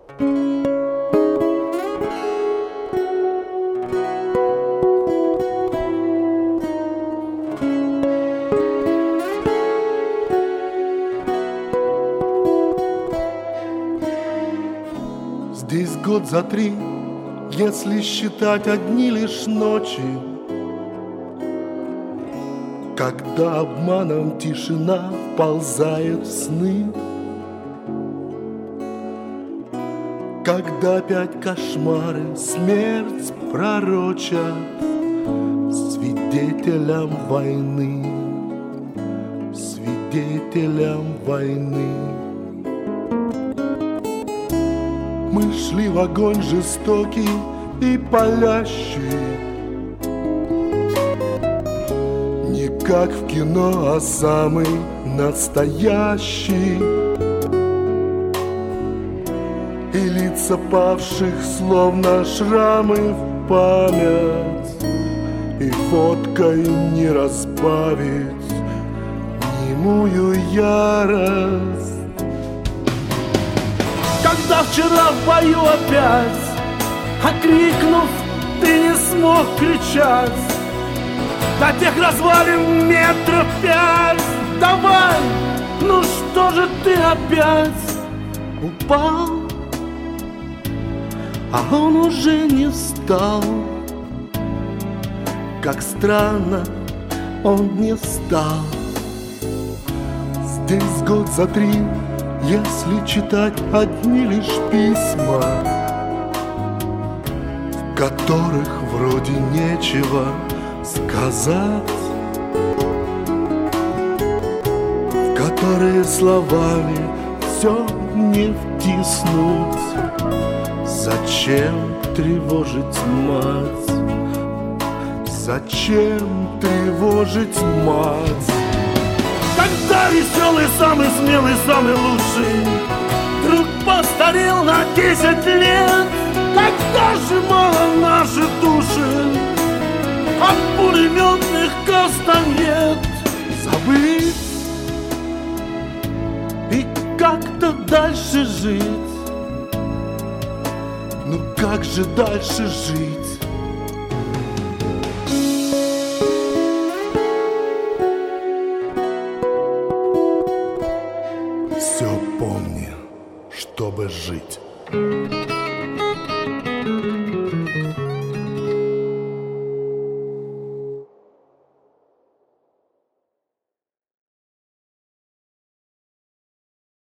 Здесь год за 3, если считать одни лишь ночи, когда обманом тишина вползает в сны, когда опять кошмары смерть пророчат свидетелям войны, свидетелям войны. Мы шли в огонь жестокий и палящий, не как в кино, а самый настоящий. И лица павших, словно шрамы в память, и водкой не разбавить немую ярость. Когда вчера в бою опять, окрикнув, ты не смог кричать, до тех развалин метров 5. Давай, ну что же ты опять упал? А он уже не встал. Как странно, он не встал. Здесь год за 3, если читать одни лишь письма, в которых вроде нечего сказать, в которые словами все не втиснуть. Зачем тревожить мать? Зачем тревожить мать? Когда веселый, самый смелый, самый лучший друг постарел на 10 лет, когда сжимала наши души от пулеметных кастаньет, забыть и как-то дальше жить. Ну как же дальше жить? Все помни, чтобы жить.